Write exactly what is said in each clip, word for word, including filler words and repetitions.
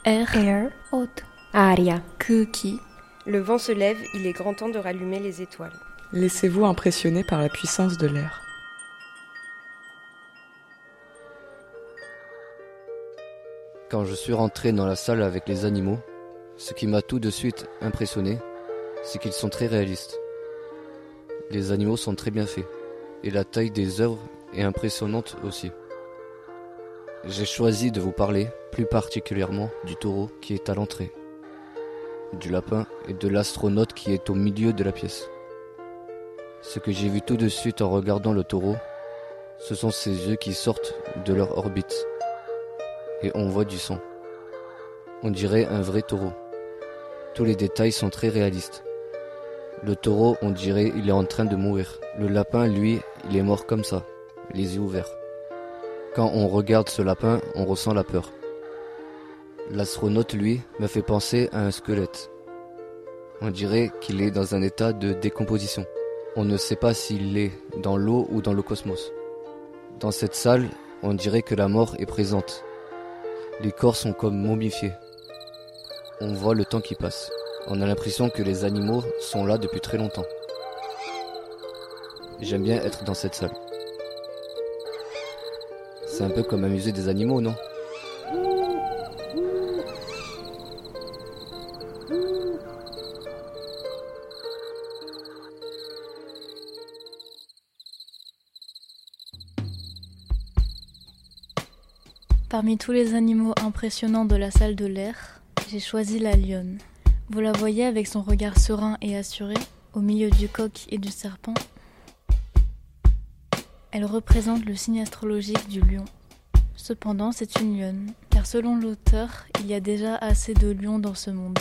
Air, Air, haute, Aria. Kuki. Le vent se lève, il est grand temps de rallumer les étoiles. Laissez-vous impressionner par la puissance de l'air. Quand je suis rentré dans la salle avec les animaux, ce qui m'a tout de suite impressionné, c'est qu'ils sont très réalistes. Les animaux sont très bien faits, et la taille des œuvres est impressionnante aussi. J'ai choisi de vous parler plus particulièrement du taureau qui est à l'entrée, du lapin et de l'astronaute qui est au milieu de la pièce. Ce que j'ai vu tout de suite en regardant le taureau, ce sont ses yeux qui sortent de leur orbite. Et on voit du sang. On dirait un vrai taureau. Tous les détails sont très réalistes. Le taureau, on dirait il est en train de mourir. Le lapin, lui, il est mort comme ça, les yeux ouverts. Quand on regarde ce lapin, on ressent la peur. L'astronaute, lui, me fait penser à un squelette. On dirait qu'il est dans un état de décomposition. On ne sait pas s'il est dans l'eau ou dans le cosmos. Dans cette salle, on dirait que la mort est présente. Les corps sont comme momifiés. On voit le temps qui passe. On a l'impression que les animaux sont là depuis très longtemps. J'aime bien être dans cette salle. C'est un peu comme un musée des animaux, non ? Parmi tous les animaux impressionnants de la salle de l'air, j'ai choisi la lionne. Vous la voyez avec son regard serein et assuré, au milieu du coq et du serpent. Elle représente le signe astrologique du lion. Cependant, c'est une lionne, car selon l'auteur, il y a déjà assez de lions dans ce monde.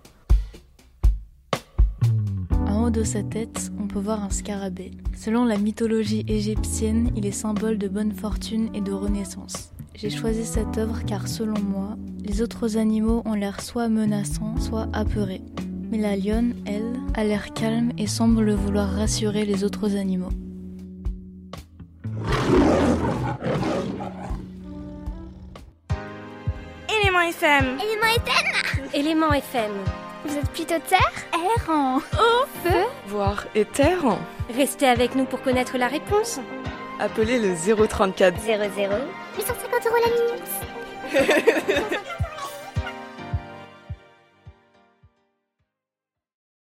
En haut de sa tête, on peut voir un scarabée. Selon la mythologie égyptienne, il est symbole de bonne fortune et de renaissance. J'ai choisi cette œuvre car, selon moi, les autres animaux ont l'air soit menaçants, soit apeurés. Mais la lionne, elle, a l'air calme et semble vouloir rassurer les autres animaux. Élément F M. Élément F M. Élément F M. Vous êtes plutôt terre, air, en eau, feu, Voire éther. Restez avec nous pour connaître la réponse. Appelez le zéro trente-quatre zéro zéro, huit cent cinquante euros la minute.